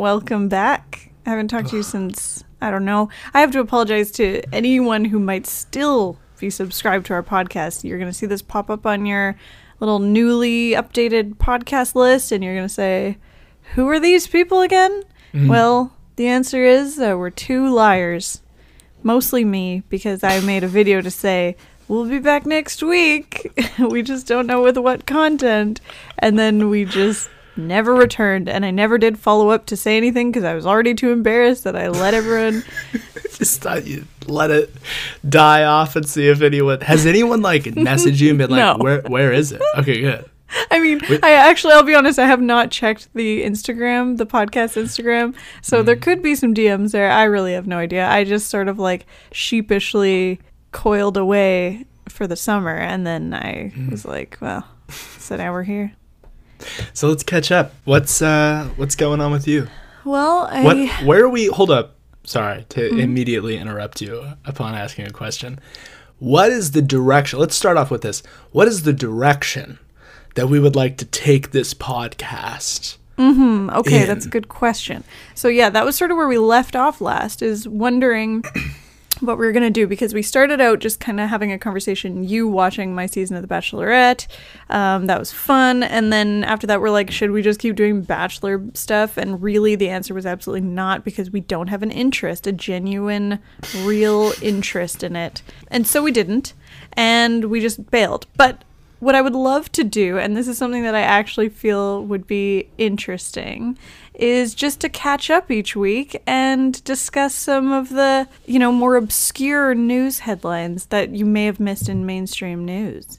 welcome back. I haven't talked to you since, I don't know. I have to apologize to anyone who might still be subscribed to our podcast. You're going to see this pop up on your little newly updated podcast list, and you're going to say, who are these people again? Well, the answer is we're two liars. Mostly me, because I made a video to say, we'll be back next week. We just don't know with what content. And then we just never returned. And I never did follow up to say anything because I was already too embarrassed that I let everyone... Just thought you'd let it die off and see if anyone... Has anyone, like, messaged you and been like, No. where is it? Okay, good. I mean, I'll be honest, I have not checked the Instagram, the podcast Instagram. So there could be some DMs there. I really have no idea. I just sort of, like, sheepishly coiled away for the summer, and then I was like, well, so now we're here. So let's catch up. What's going on with you? Well, Where are we? Hold up. Sorry to immediately interrupt you upon asking a question. What is the direction? Let's start off with this. What is the direction that we would like to take this podcast? Okay, that's a good question. So yeah, that was sort of where we left off last, is wondering what we were going to do, because we started out just kind of having a conversation, you watching my season of The Bachelorette. That was fun. And then after that, we're like, should we just keep doing Bachelor stuff? And really the answer was absolutely not, because we don't have an interest, a genuine, real interest in it. And so we didn't. And we just bailed. But what I would love to do, and this is something that I actually feel would be interesting, is just to catch up each week and discuss some of the, more obscure news headlines that you may have missed in mainstream news,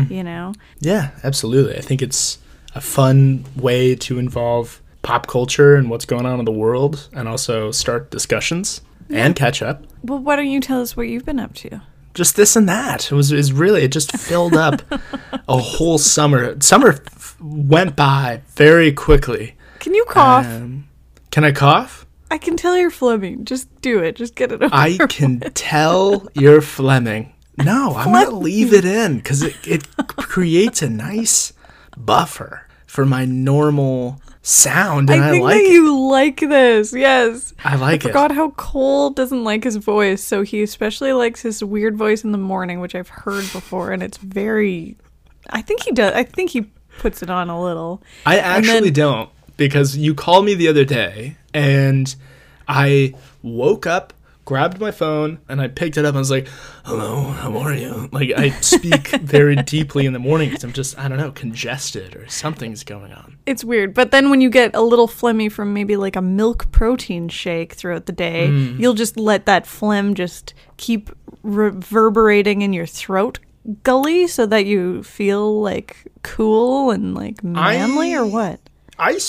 Yeah, absolutely. I think it's a fun way to involve pop culture and what's going on in the world, and also start discussions and catch up. Well, why don't you tell us what you've been up to? Just this and that. It just filled up a whole summer. Summer went by very quickly. Can you cough? Can I cough? I can tell you're Fleming. Just do it. Just get it over. I can tell you're Fleming. No, I'm going to leave it in because it creates a nice buffer for my normal sound, and I think like that it. you like this. Yes. I like it. I forgot how Cole doesn't like his voice, so he especially likes his weird voice in the morning, which I've heard before, and it's very... I think he does. I think he puts it on a little. I actually don't, because you called me the other day, and I woke up, grabbed my phone, and I picked it up, and I was like, hello, how are you? Like, I speak very deeply in the morning because I'm just, I don't know, congested or something's going on. It's weird. But then when you get a little phlegmy from maybe like a milk protein shake throughout the day, you'll just let that phlegm just keep reverberating in your throat gully so that you feel like cool and like manly, or what? I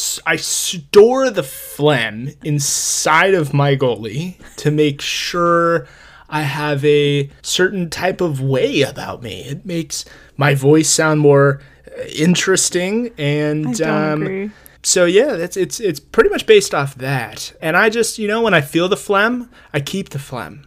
store the phlegm inside of my goalie to make sure I have a certain type of way about me. It makes my voice sound more interesting, and I don't agree. So yeah, it's pretty much based off that. And I just, when I feel the phlegm, I keep the phlegm.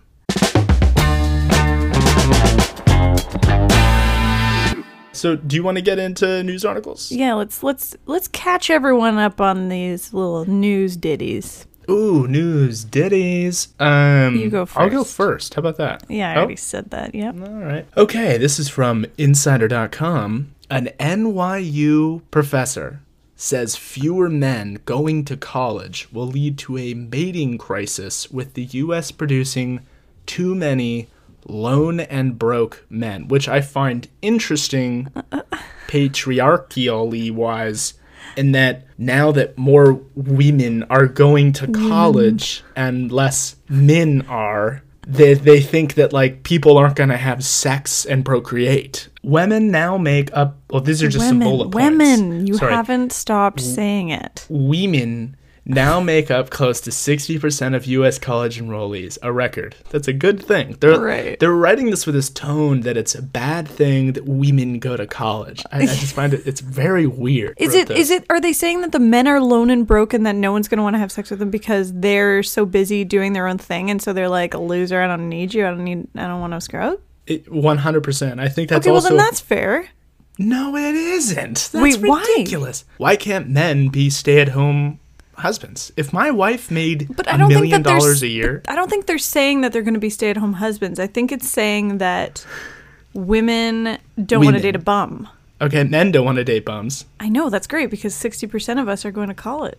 So, do you want to get into news articles? Yeah, let's catch everyone up on these little news ditties. Ooh, news ditties. You go first. I'll go first. How about that? Yeah, I already said that. Yep. All right. Okay, this is from Insider.com. An NYU professor says fewer men going to college will lead to a mating crisis, with the U.S. producing too many lone and broke men, which I find interesting patriarchally wise, in that now that more women are going to college and less men are, they think that like people aren't going to have sex and procreate. Women now make up, well, these are just some bullet points. Women, you haven't stopped saying it. Women now make up close to 60% of U.S. college enrollees, a record. That's a good thing. They're writing this with this tone that it's a bad thing that women go to college. I just find it's very weird. Are they saying that the men are lone and broke and that no one's going to want to have sex with them because they're so busy doing their own thing, and so they're like, a loser, I don't need you, I don't want to scrub? 100%. I think that's okay, well then that's fair. No, it isn't. That's Wait, ridiculous. Why can't men be stay-at-home husbands. If my wife made But I $1 don't think that million there's a year, I don't think they're saying that they're going to be stay-at-home husbands. I think it's saying that women don't want to date a bum. okay, men don't want to date bums. I know, that's great because 60% of us are going to college.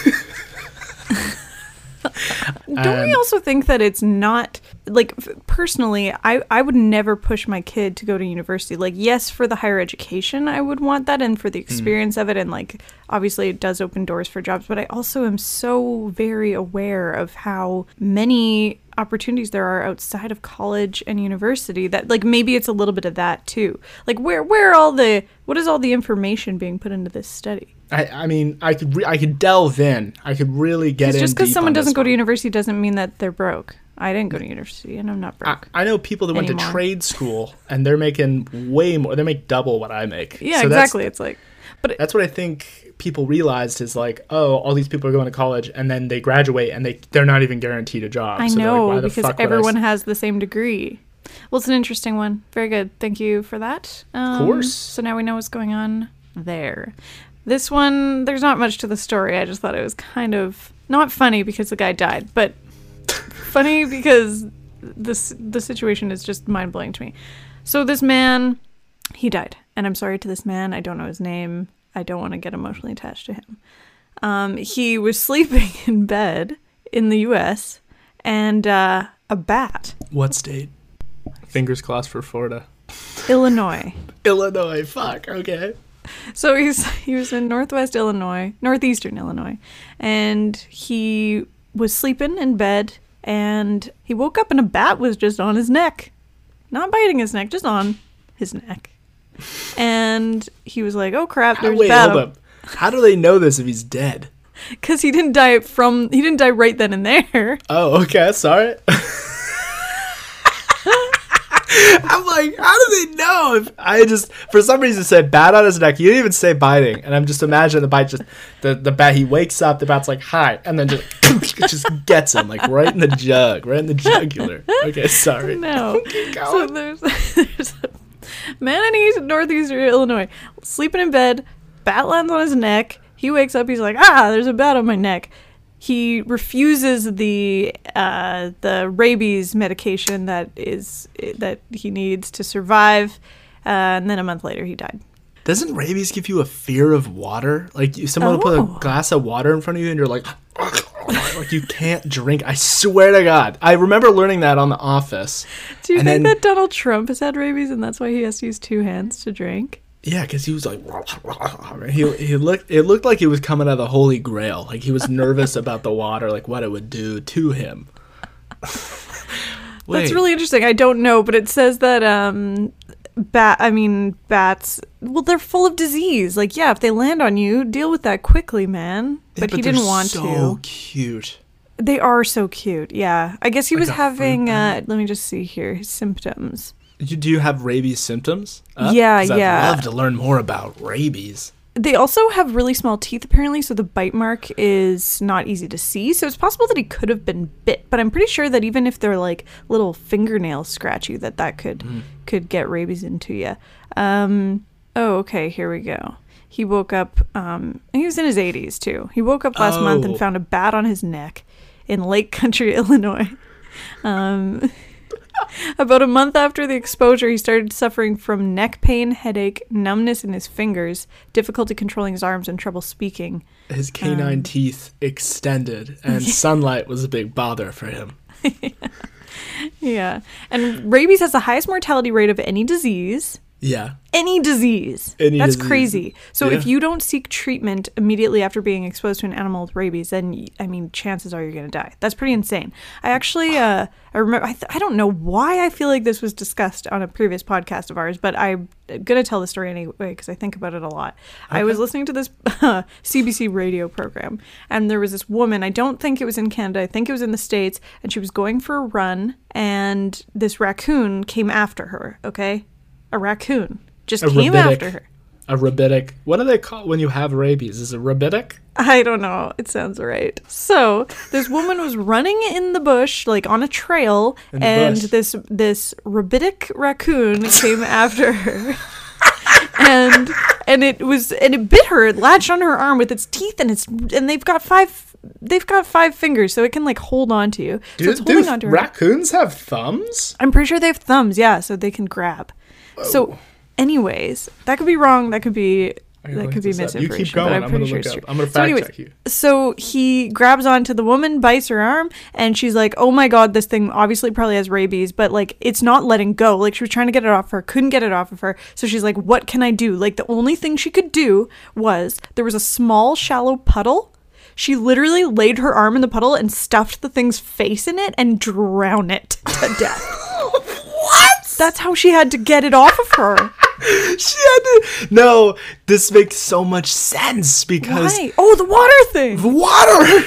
Don't we also think that it's not, like, personally, I would never push my kid to go to university. Like, yes, for the higher education, I would want that, and for the experience of it, and, like, obviously it does open doors for jobs, but I also am so very aware of how many opportunities there are outside of college and university that, like, maybe it's a little bit of that too. Like, what is all the information being put into this study? I mean, I could delve in. I could really get in. Just because deep someone on this doesn't go to one. university doesn't mean that they're broke. I didn't go to university, and I'm not broke. I know people that went to Anymore. trade school, and they're making way more. They make double what I make. Yeah, So exactly. It's like, That's what I think people realized is like, oh, all these people are going to college, and then they graduate, and they're not even guaranteed a job. I So they're like, know, why the because fuck would I everyone has the same degree. Well, it's an interesting one. Very good. Thank you for that. Of course. So now we know what's going on there. This one, there's not much to the story. I just thought it was kind of not funny because the guy died, but funny because the situation is just mind-blowing to me. So this man, he died. And I'm sorry to this man. I don't know his name. I don't want to get emotionally attached to him. He was sleeping in bed in the U.S. and a bat. What state? Fingers crossed for Florida. Illinois. Illinois. Fuck. Okay. So he was in northwestern Illinois, and he was sleeping in bed, and he woke up and a bat was just on his neck. Not biting his neck, just on his neck. And he was like, oh crap, there's a bat. Hold up. How do they know this if he's dead? Because he didn't die right then and there. Oh, okay. Sorry. I'm like, how do they know? If I just, for some reason, said bat on his neck. You didn't even say biting. And I'm just imagining the bite, just, the bat, he wakes up, the bat's like, hi. And then just gets him, like, right in the jugular. Okay, sorry. No. Keep So going. there's a man in northeastern Illinois, sleeping in bed, bat lands on his neck. He wakes up, he's like, there's a bat on my neck. He refuses the rabies medication that he needs to survive, and then a month later he died. Doesn't rabies give you a fear of water? Like, someone will put a glass of water in front of you and you're like, like you can't drink. I swear to God. I remember learning that on The Office. Do you think that Donald Trump has had rabies and that's why he has to use two hands to drink? Yeah, because he was like, it looked like he was coming out of the Holy Grail. Like he was nervous about the water, like what it would do to him. That's really interesting. I don't know, but it says that bats, well, they're full of disease. Like, yeah, if they land on you, deal with that quickly, man. But he didn't want to. So cute. They are so cute. Yeah, I guess he Like was a having. fruit bat. Let me just see here his symptoms. Do you have rabies symptoms? Yeah, 'Cause yeah. I'd love to learn more about rabies. They also have really small teeth, apparently, so the bite mark is not easy to see. So it's possible that he could have been bit, but I'm pretty sure that even if they're like little fingernails scratch you, that could get rabies into you. Okay, here we go. He woke up, and he was in his 80s too. He woke up last month and found a bat on his neck in Lake Country, Illinois. About a month after the exposure, he started suffering from neck pain, headache, numbness in his fingers, difficulty controlling his arms, and trouble speaking. His canine teeth extended, and sunlight was a big bother for him. Yeah. And rabies has the highest mortality rate of any disease. Yeah. Any disease. That's crazy. So if you don't seek treatment immediately after being exposed to an animal with rabies, then, I mean, chances are you're going to die. That's pretty insane. I actually, I remember, I don't know why I feel like this was discussed on a previous podcast of ours, but I'm going to tell the story anyway because I think about it a lot. Okay. I was listening to this CBC radio program, and there was this woman, I don't think it was in Canada, I think it was in the States, and she was going for a run, and this raccoon came after her, okay? A raccoon just came after her. A rabidic. What do they call when you have rabies? Is it rabidic? I don't know. It sounds right. So this woman was running in the bush, like on a trail, and this rabidic raccoon came after her. and it bit her. It latched on her arm with its teeth, and they've got five fingers, so it can like hold on to you. So it's holding on to her. Raccoons have thumbs? I'm pretty sure they have thumbs, yeah, so they can grab. Oh. So, anyways, that could be wrong. That could be misinformation. You keep going. I'm going to look up. I'm going to fact check you. So he grabs onto the woman, bites her arm, and she's like, oh my God, this thing obviously probably has rabies, but like it's not letting go. Like she was trying to get it off her, couldn't get it off of her. So she's like, what can I do? Like the only thing she could do was there was a small, shallow puddle. She literally laid her arm in the puddle and stuffed the thing's face in it and drowned it to death. What? That's how she had to get it off of her. No, this makes so much sense because... Why? Oh, the water thing! The water!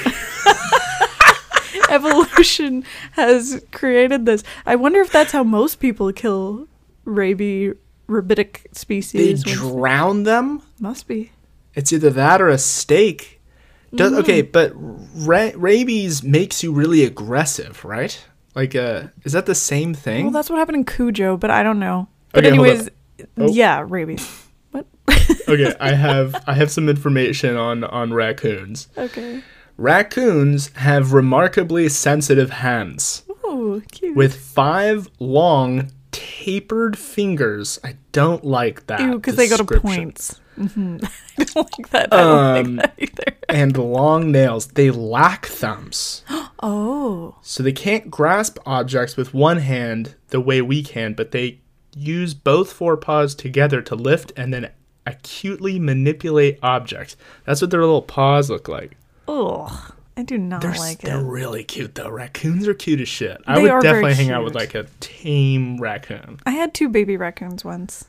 Evolution has created this. I wonder if that's how most people kill rabidic species. They drown them? Must be. It's either that or a steak. Okay, but rabies makes you really aggressive, right? Like, is that the same thing? Well, that's what happened in Cujo, but I don't know. But okay, anyways, yeah, rabies. What? Okay, I have some information on raccoons. Okay. Raccoons have remarkably sensitive hands. Oh, cute. With 5 long, tapered fingers. I don't like that. Ew, because they go to points. Mm-hmm. I don't like that. I don't like that either. And long nails. They lack thumbs. Oh. So they can't grasp objects with one hand the way we can, but they use both forepaws together to lift and then acutely manipulate objects. That's what their little paws look like. Ugh. I do not like it. They're really cute, though. Raccoons are cute as shit. I would definitely hang out with, like, a tame raccoon. I had 2 baby raccoons once.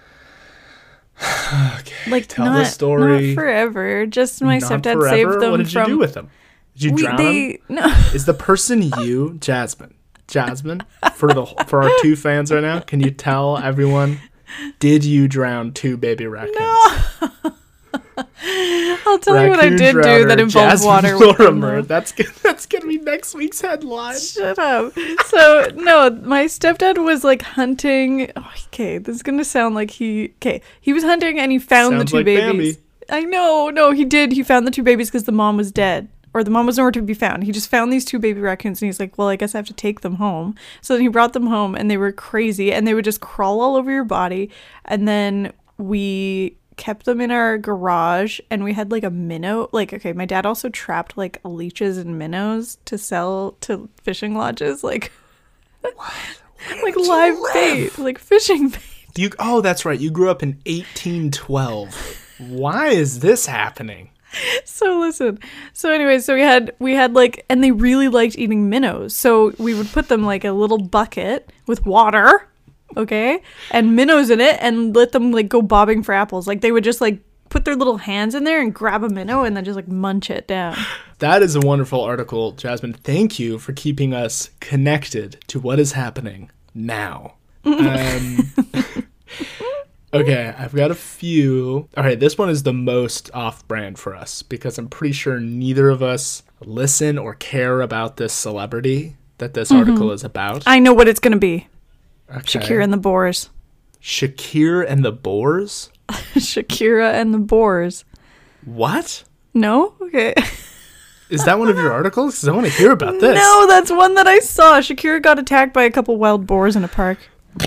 Okay, like, tell the story. Not forever. Just my stepdad saved them from... What did you do with them? Did you drown them? No. Is the person you, Jasmine, for our 2 fans right now, can you tell everyone, did you drown 2 baby raccoons? No. I'll tell you what I did do that involved water. Lorimer. That's gonna be next week's headline. Shut up. So no, my stepdad was like hunting. Oh, okay, this is gonna sound like he was hunting and he found the 2 babies. Bambi. I know. No, he did. He found the 2 babies because the mom was dead. Or the mom was nowhere to be found. He just found these 2 baby raccoons and he's like, well, I guess I have to take them home. So then he brought them home and they were crazy and they would just crawl all over your body. And then we kept them in our garage and we had like a minnow. Like, okay, my dad also trapped like leeches and minnows to sell to fishing lodges. Like, like live bait, like fishing bait. That's right. You grew up in 1812. Why is this happening? So listen. So anyway, so we had like, and they really liked eating minnows. So we would put them like a little bucket with water, okay, and minnows in it, and let them like go bobbing for apples. Like they would just like put their little hands in there and grab a minnow and then just like munch it down. That is a wonderful article, Jasmine. Thank you for keeping us connected to what is happening now. Okay, I've got a few. All right, this one is the most off-brand for us because I'm pretty sure neither of us listen or care about this celebrity that this article is about. I know what it's going to be. Okay. Shakira and the Boers. Shakira and the Boers? Shakira and the Boers. What? No? Okay. Is that one of your articles? Because I want to hear about this. No, that's one that I saw. Shakira got attacked by a couple wild boars in a park.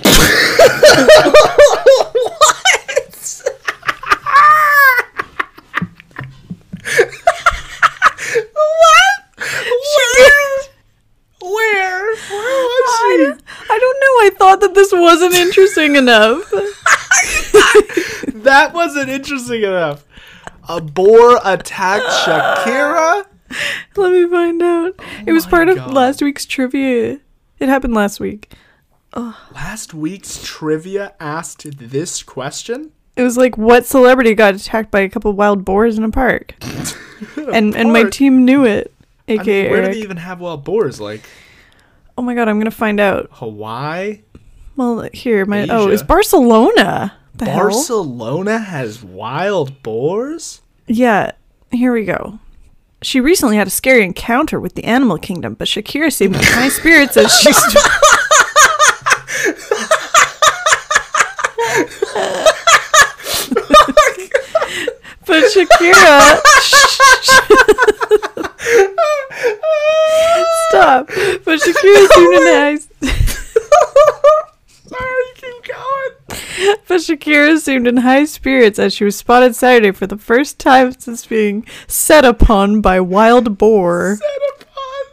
Where was she? I don't know. I thought that this wasn't interesting enough. That wasn't interesting enough. A boar attacked Shakira? Let me find out. It was part of last week's trivia. It happened last week. Last week's trivia asked this question? It was like, what celebrity got attacked by a couple wild boars in a park? and my team knew it. AKA where Eric. do they even have wild boars? Like, oh my god, I'm gonna find out. Hawaii? Well, here, Asia. It's Barcelona. The Barcelona has wild boars? Yeah, here we go. She recently had a scary encounter with the animal kingdom, but Shakira seemed in high spirits as she Shakira. Stop. But Shakira seemed in high. Sorry, keep going. But Shakira seemed in high spirits as she was spotted Saturday for the first time since being set upon by wild boar. Set upon.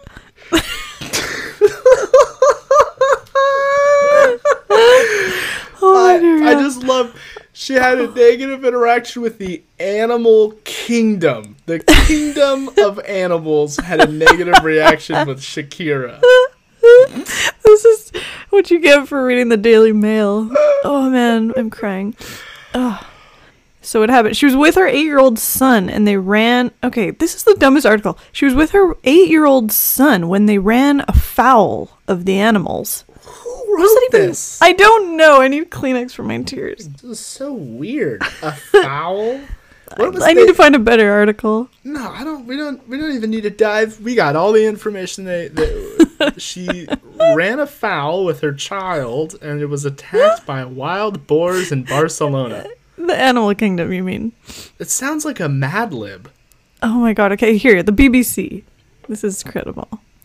I just love. She had a negative interaction with the animal kingdom. The kingdom of animals had a negative reaction with Shakira. This is what you get for reading the Daily Mail. Oh man, I'm crying. Oh. So what happened? She was with her 8-year-old son and they ran. Okay, this is the dumbest article. She was with her 8-year-old son when they ran afoul of the animals. Who wrote this? I don't know. I need Kleenex for my tears. This is so weird. A foul? I need to find a better article. No, I don't. We don't even need to dive. We got all the information that she ran afoul with her child, and it was attacked by wild boars in Barcelona. The animal kingdom, you mean? It sounds like a Mad Lib. Oh my god. Okay, here, the BBC. This is credible.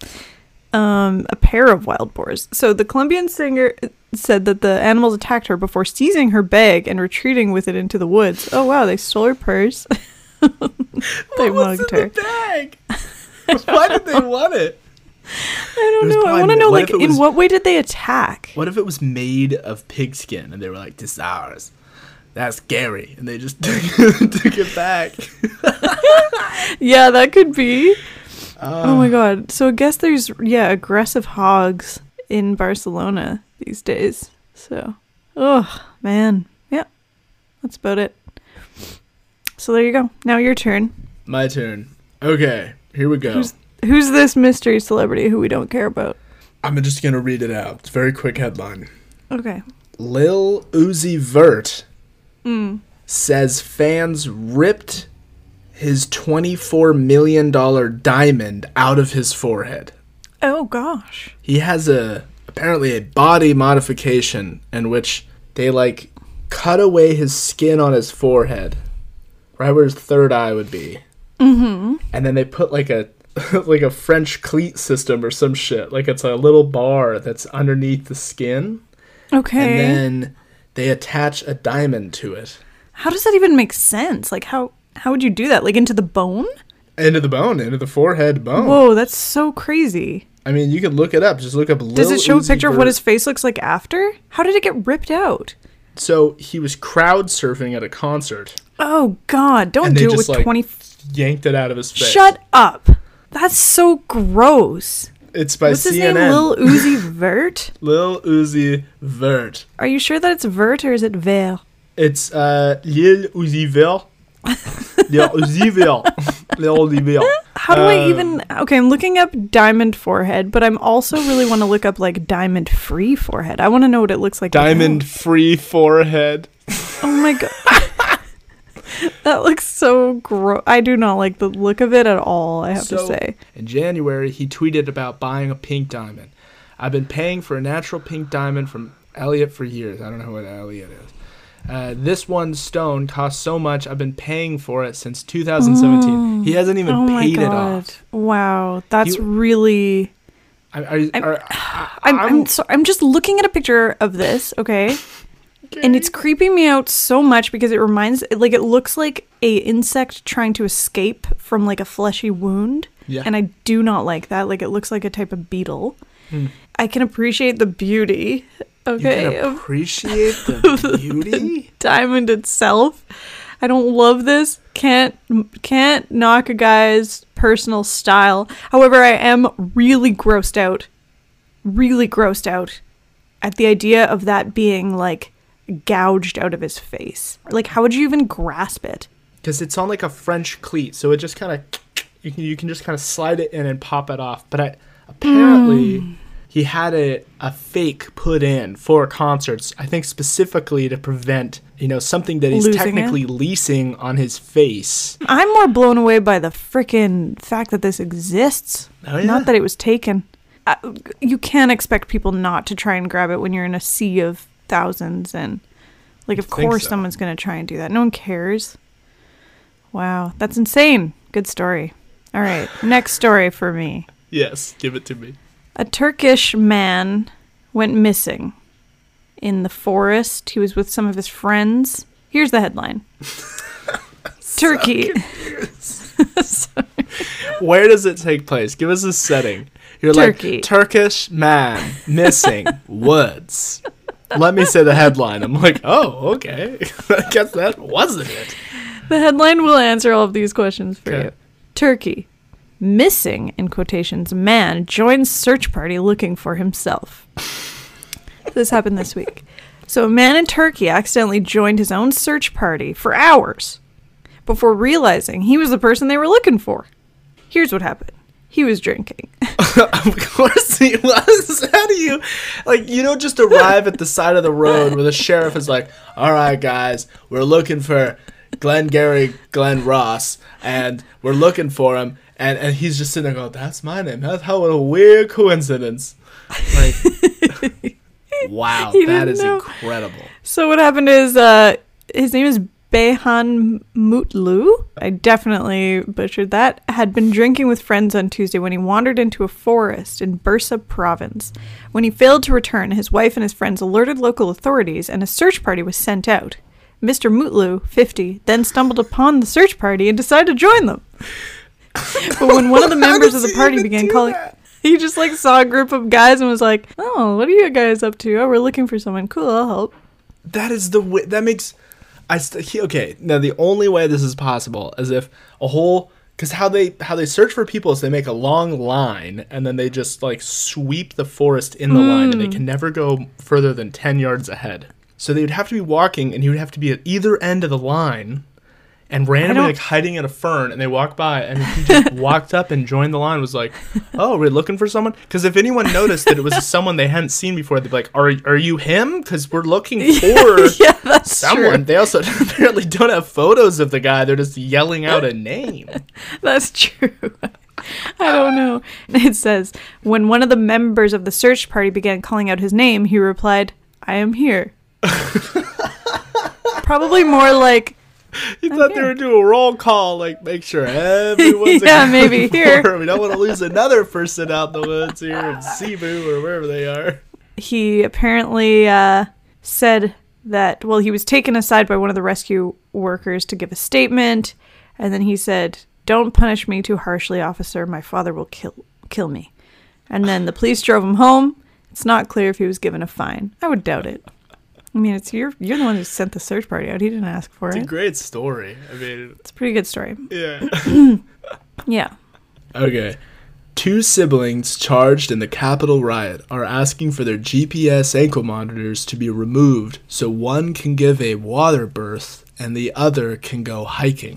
A pair of wild boars. So the Colombian singer said that the animals attacked her before seizing her bag and retreating with it into the woods. Oh wow, they stole her purse. They mugged her. The bag? Why did they want it? I don't know. I want to know, like, in what way did they attack? What if it was made of pigskin and they were like, "This is ours. That's Gary," and they just took it back? Yeah, that could be. Oh my god. So I guess there's, aggressive hogs in Barcelona these days. So, oh, man. Yeah, that's about it. So there you go. Now your turn. My turn. Okay, here we go. Who's this mystery celebrity who we don't care about? I'm just going to read it out. It's a very quick headline. Okay. Lil Uzi Vert says fans ripped his $24 million diamond out of his forehead. Oh, gosh. He has apparently a body modification in which they, like, cut away his skin on his forehead, right where his third eye would be. Mm-hmm. And then they put, like, a French cleat system or some shit. Like, it's a little bar that's underneath the skin. Okay. And then they attach a diamond to it. How does that even make sense? Like, how would you do that? Like, into the bone? Into the bone, into the forehead bone. Whoa, that's so crazy. I mean, you could look it up. Just look up Lil Uzi Vert. Does it show a picture of what his face looks like after? How did it get ripped out? So, he was crowd surfing at a concert. Oh, God. Don't do it with 20... yanked it out of his face. Shut up. That's so gross. It's by What's CNN. His name? Lil Uzi Vert? Lil Uzi Vert. Are you sure that it's Vert or is it Vert? It's Lil Uzi Vert. Lil Uzi Vert. Lil Uzi Vert. How do I even... Okay, I'm looking up diamond forehead, but I'm also really want to look up, like, diamond-free forehead. I want to know what it looks like. Diamond-free forehead. Oh, my God. That looks so gross. I do not like the look of it at all, I have to say. In January, he tweeted about buying a pink diamond. I've been paying for a natural pink diamond from Elliot for years. I don't know what Elliot is. This one stone costs so much, I've been paying for it since 2017. He hasn't even paid it off. Wow, that's really... I'm just looking at a picture of this, okay? And it's creeping me out so much because it looks like a insect trying to escape from, like, a fleshy wound. Yeah. And I do not like that. Like, it looks like a type of beetle. I can appreciate the beauty. Okay. You can appreciate the beauty? Diamond itself. I don't love this. Can't knock a guy's personal style. However, I am really grossed out at the idea of that being, like, gouged out of his face. Like, how would you even grasp it? Because it's on, like, a French cleat, so it just kind of... You can just kind of slide it in and pop it off. But apparently... He had a fake put in for concerts, I think specifically to prevent, something that he's technically leasing on his face. I'm more blown away by the freaking fact that this exists. Oh, yeah? Not that it was taken. You can't expect people not to try and grab it when you're in a sea of thousands. And, like, of course someone's going to try and do that. No one cares. Wow, that's insane. Good story. All right, next story for me. Yes, give it to me. A Turkish man went missing in the forest. He was with some of his friends. Here's the headline. Turkey. Where does it take place? Give us a setting. You're Turkey. like, Turkish man missing woods. Let me say the headline. I'm like, oh, okay. I guess that wasn't it. The headline will answer all of these questions for Okay. you. Turkey. Missing, in quotations, man joins search party looking for himself. This happened this week. So a man in Turkey accidentally joined his own search party for hours before realizing he was the person they were looking for. Here's what happened. He was drinking. Of course he was. How do you, like, you don't just arrive at the side of the road where the sheriff is like, all right, guys, we're looking for Glengarry Glenn Ross, and we're looking for him, and he's just sitting there going, that's my name. That's how a weird coincidence. Like, wow, He that didn't is know. incredible. So what happened is his name is Behan Mutlu. I definitely butchered that. Had been drinking with friends on Tuesday when he wandered into a forest in Bursa province. When he failed to return, his wife and his friends alerted local authorities and a search party was sent out. Mr. Mutlu, 50, then stumbled upon the search party and decided to join them. But when one of the members of the party began calling... He just like saw a group of guys and was like, oh, what are you guys up to? Oh, we're looking for someone. Cool, I'll help. That is the way, that makes, okay, now the only way this is possible is if a whole, because how they search for people is they make a long line and then they just like sweep the forest in the line and they can never go further than 10 yards ahead. So they would have to be walking and you would have to be at either end of the line and randomly like hiding in a fern, and they walk by and he just walked up and joined the line, was like, oh, we're looking for someone? Because if anyone noticed that it was someone they hadn't seen before, they'd be like, are you him? Because we're looking for Yeah, that's someone. true. They also apparently don't have photos of the guy. They're just yelling out a name. That's true. I don't know. It says, when one of the members of the search party began calling out his name, he replied, I am here. Probably more like, He thought they were doing a roll call, like make sure everyone's Yeah, maybe here. We don't want to lose another person out in the woods here in Cebu or wherever they are. he apparently said that, well, he was taken aside by one of the rescue workers to give a statement, and then he said, don't punish me too harshly, officer. My father will kill me. And then the police drove him home. It's not clear if he was given a fine. I would doubt it. I mean, it's you're the one who sent the search party out. He didn't ask for It's a it. great story. I mean, It's a pretty good story. yeah. Yeah. Okay. 2 siblings charged in the Capitol riot are asking for their GPS ankle monitors to be removed so one can give a water birth and the other can go hiking.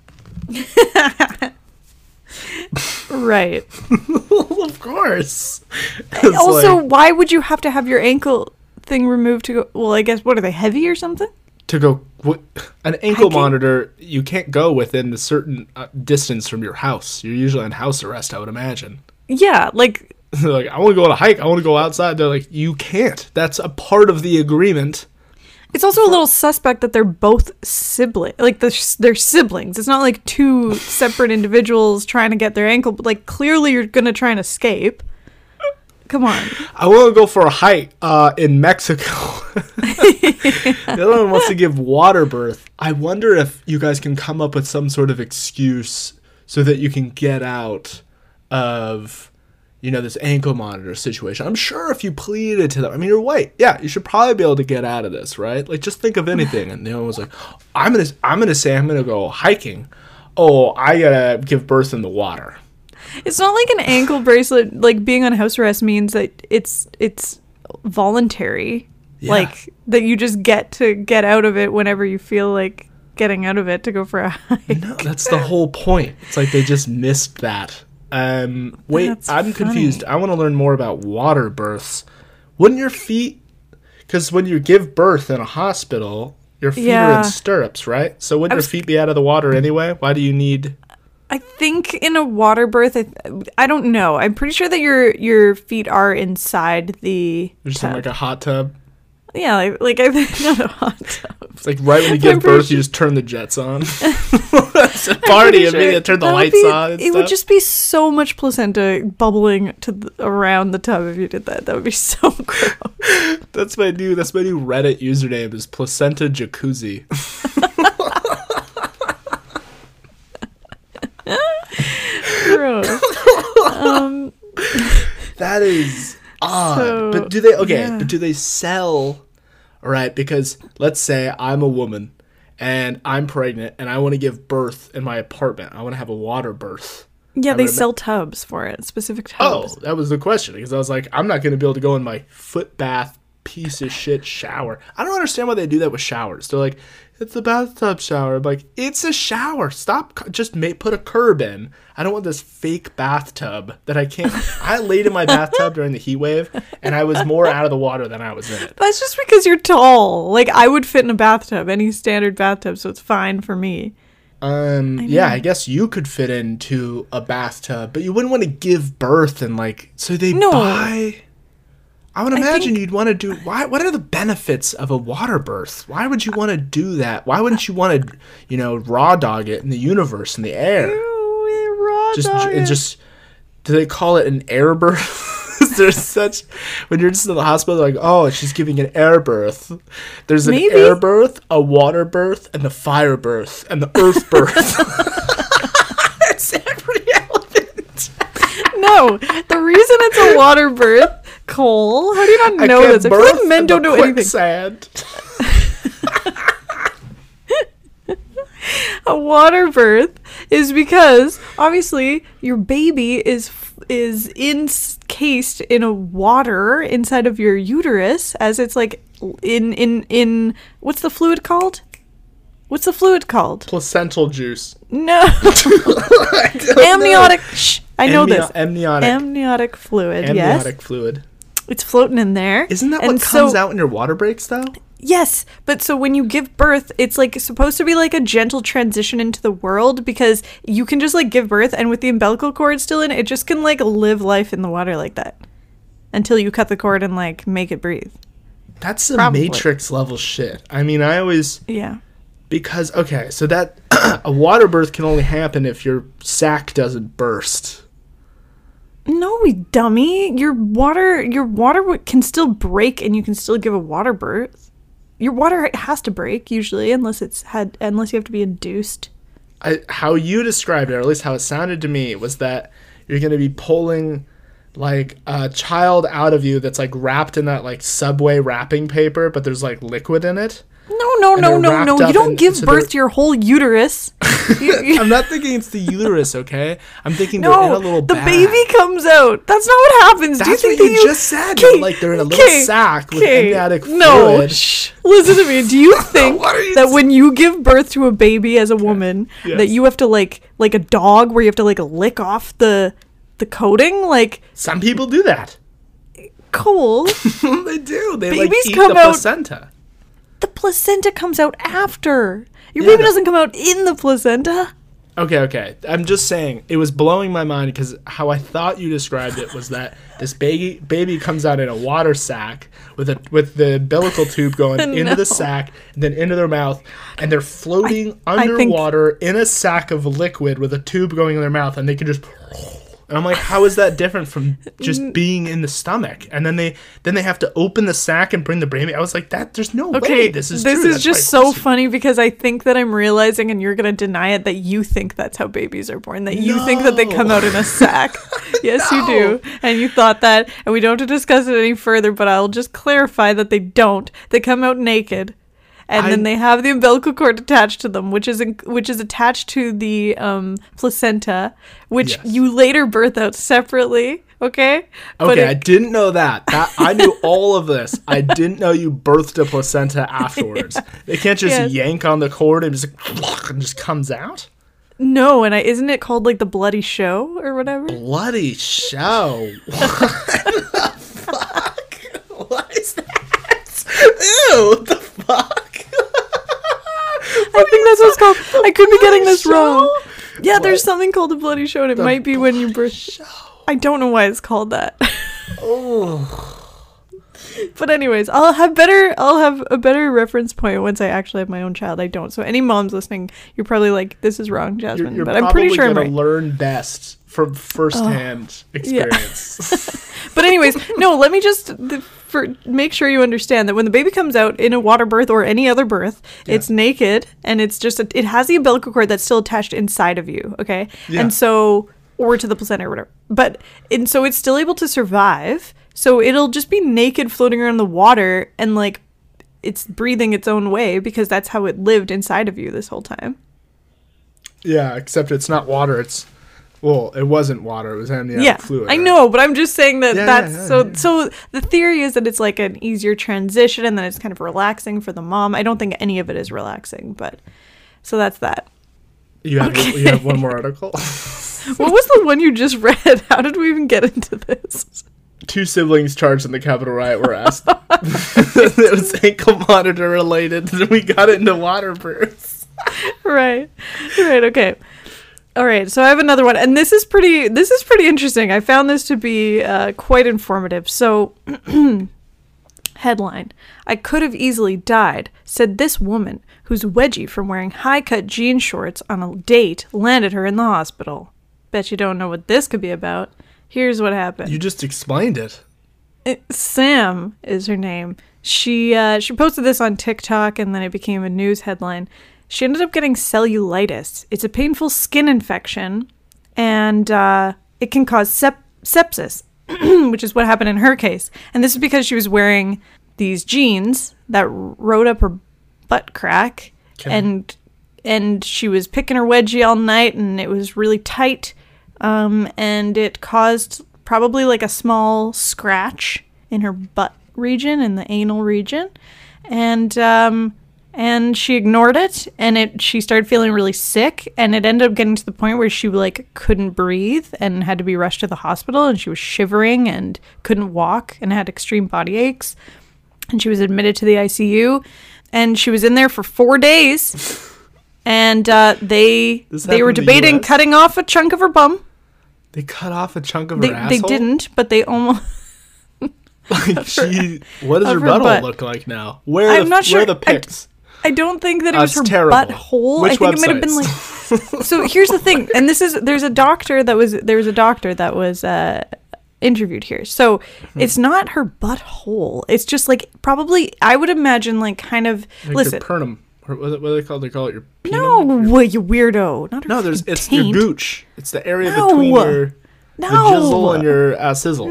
Right. Of course. Also, why would you have to have your ankle thing removed to go? Well, I guess, what are they, heavy or something? to go an ankle Hiking? monitor, you can't go within a certain distance from your house. You're usually on house arrest, I would imagine. Yeah, like, They're like, I want to go on a hike. I want to go outside. They're like, you can't. That's a part of the agreement. it's also a little suspect that they're both siblings. Like, they're siblings. It's not like two separate individuals trying to get their ankle. But, like, clearly you're going to try and escape. Come on. I want to go for a hike in Mexico. The other one wants to give water birth. I wonder if you guys can come up with some sort of excuse so that you can get out of, you know, this ankle monitor situation. I'm sure if you pleaded to them, I mean, you're white. Yeah, you should probably be able to get out of this, right? Like, just think of anything. And the other one was like, I'm gonna say I'm gonna go hiking. Oh, I gotta give birth in the water. It's not like an ankle bracelet, like, being on house arrest means that it's voluntary. Yeah. Like, that you just get to get out of it whenever you feel like getting out of it to go for a hike. No, that's the whole point. It's like they just missed that. Wait, That's I'm funny. confused. I want to learn more about water births. Wouldn't your feet, because when you give birth in a hospital, your feet are Yeah. in stirrups, right? So wouldn't your feet be out of the water anyway? Why do you need... I think in a water birth, I don't know. I'm pretty sure that your feet are inside the Just in tub. like a hot tub? Yeah, like I think not a hot tub. It's like right when you I'm give pretty birth, you just turn the jets on. It's a party, and maybe turn the that would lights be- on. And It stuff. would just be so much placenta bubbling around the tub if you did that. That would be so gross. That's my new Reddit username is placenta jacuzzi. Gross. That is odd. So, but do they yeah. But do they sell? All right, because let's say I'm a woman and I'm pregnant and I want to give birth in my apartment. I want to have a water birth. Yeah, I they would sell tubs for it, specific Oh, tubs. that was the question, because I was like, I'm not going to be able to go in my foot bath piece of shit shower. I don't understand why they do that with showers. They're like, it's a bathtub shower. I'm like, it's a shower. Stop. Just put a curb in. I don't want this fake bathtub that I can't. I laid in my bathtub during the heat wave, and I was more out of the water than I was in it. That's just because you're tall. Like, I would fit in a bathtub, any standard bathtub, so it's fine for me. Yeah, I guess you could fit into a bathtub, but you wouldn't want to give birth and like, so they No. buy. I would imagine think- you'd want to do. What are the benefits of a water birth? Why would you want to do that? Why wouldn't you want to, raw dog it in the universe, in the air? Ew, raw dog it. Just, do they call it an air birth? There's such, when you're just in the hospital, they're like, oh, she's giving an air birth. There's an Maybe. air birth, a water birth, and the fire birth, and the earth birth. It's every element. No, the reason it's a water birth, Cole, how do you not know this? I feel like men don't know anything. Quicksand. A water birth is because obviously your baby is encased in a water inside of your uterus, as it's like in what's the fluid called? What's the fluid called? Placental juice. No. I don't know. Amniotic. Shh, I know this. Amniotic. Amniotic fluid. Amniotic Yes. fluid. It's floating in there. Isn't that And what comes so- out when your water breaks, though? Yes, but so when you give birth, it's like supposed to be like a gentle transition into the world, because you can just like give birth, and with the umbilical cord still in, it just can like live life in the water like that until you cut the cord and like make it breathe. That's some Probably. Matrix level shit. I mean, I always... Yeah. Because, okay, so that... a water birth can only happen if your sac doesn't burst. No, dummy. Your water can still break, and you can still give a water birth. Your water has to break usually, unless you have to be induced. How you described it, or at least how it sounded to me, was that you're going to be pulling like a child out of you that's like wrapped in that like Subway wrapping paper, but there's like liquid in it. No. And they're wrapped You up don't in- give so birth they're- to your whole uterus. I'm not thinking it's the uterus, okay? I'm thinking they're in a No, little the bag. baby comes out. That's not what happens. That's Do you think what that you just said. Okay, Like they're in a little okay, sack with okay. amniotic No, fluid. shh. Listen to me. Do you think What are you that when you give birth to a baby as a woman, Yes. that you have to like a dog, where you have to like lick off the coating? Like, Some people do that. Cole, They do. They like Babies eat come the out- placenta. the placenta comes out after. Your Yeah, baby but- doesn't come out in the placenta. Okay. I'm just saying, it was blowing my mind because how I thought you described it was that this baby comes out in a water sack with the umbilical tube going into No. the sack and then into their mouth, and they're floating I think- underwater in a sack of liquid with a tube going in their mouth, and they can just. And I'm like, how is that different from just being in the stomach? And then they have to open the sack and bring the baby. I was like, there's no way this is true. That's just my so question. funny, because I think that I'm realizing, and you're gonna deny it, that you think that's how babies are born. That you think that they come out in a sack. Yes, you do, and you thought that, and we don't have to discuss it any further. But I'll just clarify that they don't. They come out naked. And then they have the umbilical cord attached to them, which is attached to the placenta, which Yes. you later birth out separately. Okay. But Okay, I didn't know that. I knew all of this. I didn't know you birthed a placenta afterwards. They can't just Yes. yank on the cord and just comes out. no, and isn't it called like the bloody show or whatever? Bloody show. What the fuck? What is that? Ew, what the fuck? I think that's what it's called. I could be getting this Bloody wrong. show? Yeah, What? there's something called the bloody show, and it might be when you birth. Show. I don't know why it's called that. Oh. But anyways, I'll have a better reference point once I actually have my own child. I don't. So any moms listening, you're probably like, this is wrong, Jasmine. You're but I'm pretty sure I'm gonna right. learn best from firsthand experience. But anyways, no, let me just make sure you understand that when the baby comes out in a water birth or any other birth, it's naked and it's just it has the umbilical cord that's still attached inside of you, okay? Yeah. And so, or to the placenta or whatever. And so it's still able to survive. So it'll just be naked floating around the water and like it's breathing its own way because that's how it lived inside of you this whole time. Yeah, except it's not water. It wasn't water. It was amniotic fluid. I know, but I'm just saying that So the theory is that it's like an easier transition and then it's kind of relaxing for the mom. I don't think any of it is relaxing, but so that's that. You have one more article? What was the one you just read? How did we even get into this? 2 siblings charged in the Capitol riot were asked. It was ankle monitor related. We got into water births. Right. Okay. All right. So I have another one, and this is pretty interesting. I found this to be quite informative. So, headline: I could have easily died, said this woman whose wedgie from wearing high-cut jean shorts on a date landed her in the hospital. Bet you don't know what this could be about. Here's what happened. You just explained it. Sam is her name. She posted this on TikTok and then it became a news headline. She ended up getting cellulitis. It's a painful skin infection and it can cause sepsis, which is what happened in her case. And this is because she was wearing these jeans that rode up her butt crack and she was picking her wedgie all night and it was really tight. And it caused probably like a small scratch in her butt region, in the anal region. And she ignored it and she started feeling really sick and it ended up getting to the point where she like couldn't breathe and had to be rushed to the hospital and she was shivering and couldn't walk and had extreme body aches. And she was admitted to the ICU and she was in there for 4 days. And they were debating cutting off a chunk of her bum. They cut off a chunk of her asshole? They didn't, but they almost... What does her butthole look like now? Where are the pics? I don't think that it was her terrible. butthole. Which I think websites? It might have been like... So here's the thing, and there was a doctor that was interviewed here. So it's not her butthole. It's just like probably, I would imagine like kind of... Like listen. Your pernum. What are they called? They call it your penum? No, you weirdo. Not her it's taint. your gooch. It's the area between your the jizzle and your sizzle.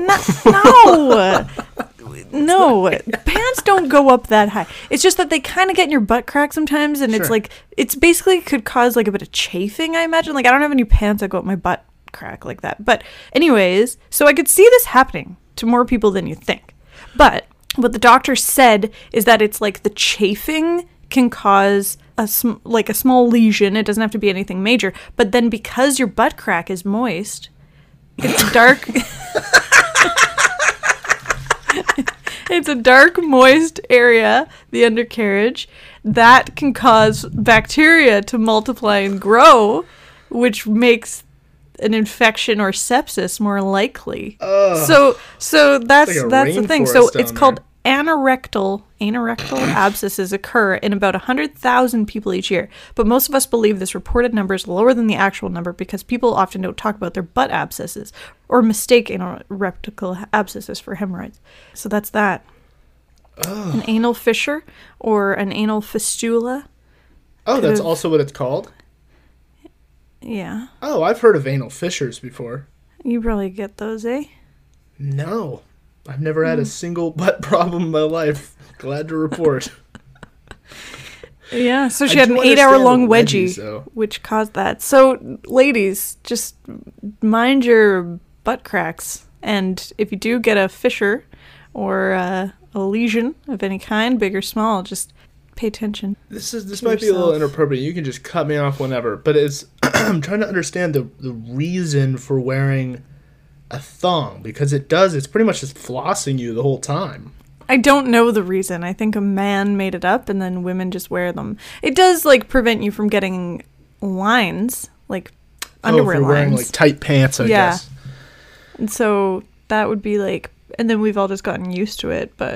No, pants don't go up that high. It's just that they kind of get in your butt crack sometimes, and it's like it's basically could cause like a bit of chafing. I imagine. Like I don't have any pants that go up my butt crack like that. But anyways, so I could see this happening to more people than you think. But what the doctor said is that it's like the chafing can cause a small lesion. It doesn't have to be anything major. But then because your butt crack is moist, it's dark. It's a dark, moist area, the undercarriage, that can cause bacteria to multiply and grow, which makes an infection or sepsis more likely. So that's the thing. So it's called anorectal abscesses occur in about 100,000 people each year, but most of us believe this reported number is lower than the actual number because people often don't talk about their butt abscesses or mistake anorectal abscesses for hemorrhoids. So that's that. An anal fissure or an anal fistula. Oh, that's also what it's called? Yeah. Oh, I've heard of anal fissures before. You probably get those, eh? No. I've never had a single butt problem in my life. Glad to report. Yeah, so she had an 8-hour-long wedgie, which caused that. So, ladies, just mind your butt cracks. And if you do get a fissure or a lesion of any kind, big or small, just pay attention. This might be a little inappropriate. You can just cut me off whenever. But it's I'm trying to understand the reason for wearing a thong, because it's pretty much just flossing you the whole time. I don't know the reason. I think a man made it up and then women just wear them. It does like prevent you from getting lines, like underwear lines. Wearing like tight pants, I guess. And so that would be like, and then we've all just gotten used to it, but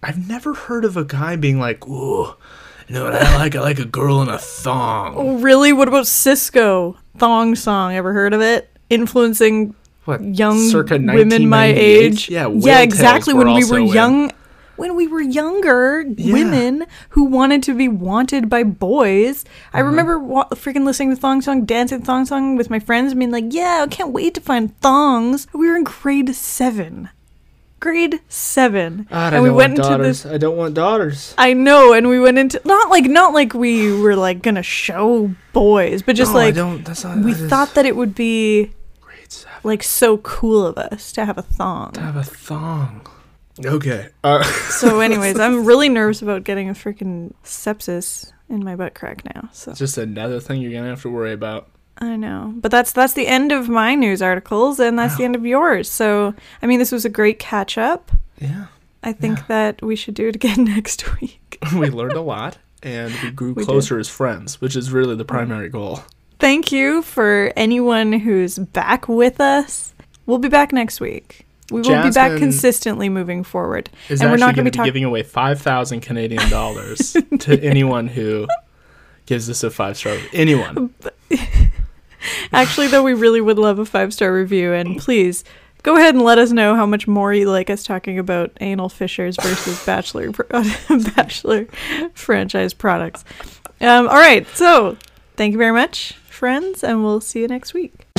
I've never heard of a guy being like, ooh, you know what I like? I like a girl in a thong. Oh, really? What about Cisco? Thong song. Ever heard of it? Influencing What? young Circa women my 1998? age. Yeah, Yeah, Whale exactly. Tales When were we also were in. young. When we were younger, Yeah. women who wanted to be wanted by boys. I remember freaking listening to Thong Song, dancing Thong Song with my friends, and being like, yeah, I can't wait to find thongs. We were in grade 7. Grade 7. God, and we went into this. I don't want daughters. I know, and we went into not like we were like gonna show boys, but just No, I like don't. That's not. we that is thought that it would be grade 7. like so cool of us to have a thong. To have a thong. Okay. So anyways, I'm really nervous about getting a freaking sepsis in my butt crack now. So Just another thing you're gonna have to worry about. I know. But that's the end of my news articles, and that's the end of yours. So I mean, this was a great catch up. Yeah. I think that we should do it again next week. We learned a lot, and we grew We closer as friends, which is really the primary goal. Thank you for anyone who's back with us. We'll be back next week. We will be back Jasmine consistently moving forward. Is And we're actually not going going to to be be giving away 5,000 Canadian dollars to anyone who gives us a 5-star. Anyone. Actually, though, we really would love a 5-star review. And please go ahead and let us know how much more you like us talking about anal fissures versus Bachelor franchise products. All right. So thank you very much, friends. And we'll see you next week.